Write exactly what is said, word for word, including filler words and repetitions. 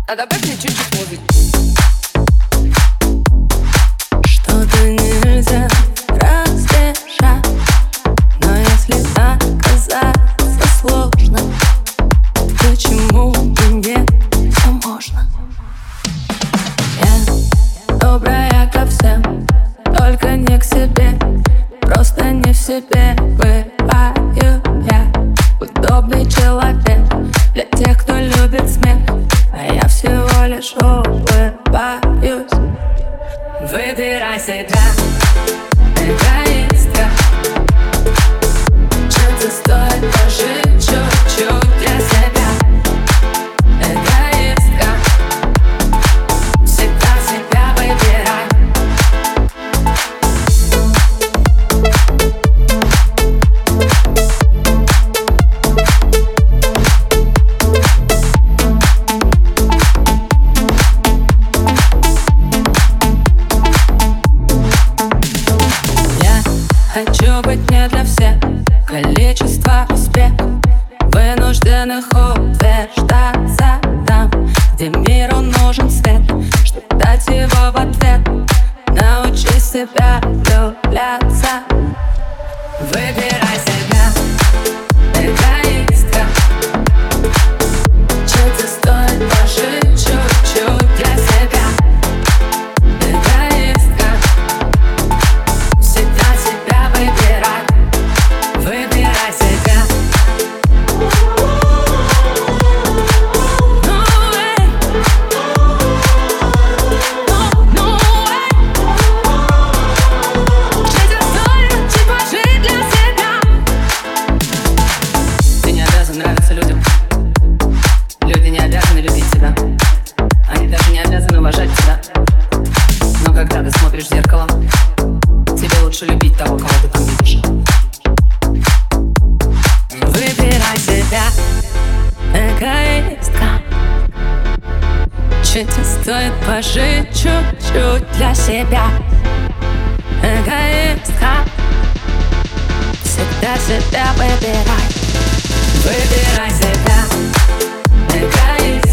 А добавь мне чуть-чуть музыки. Что-то нельзя разбежать, но если оказаться сложно, почему бы мне все можно? Я добрая ко всем, только не к себе. Просто не в себе бываю я. Удобный человек для тех, кто любит смех, а я всего лишь улыбаюсь. Выбирай себя, эгоистка. Что-то стоит пожить чуть-чуть для себя. Эгоистка, всегда себя выбирай. Хочу быть не для всех, количество успехов вынужденных утверждаться там, где миру нужен свет, чтобы дать его в ответ. Научись себя влюбляться. Выбирай себя, эгоистка. Что-то стоит пожить чуть-чуть для себя. Эгоистка, всегда себя выбирай. Выбирай себя. Нравится людям. Люди не обязаны любить тебя. Они даже не обязаны уважать тебя. Но когда ты смотришь в зеркало, тебе лучше любить того, кого ты там видишь. Выбирай себя, эгоистка. Чуть-чуть стоит пожить чуть-чуть для себя. Эгоистка, всегда себя выбирай. Выбирай себя, эгоистка.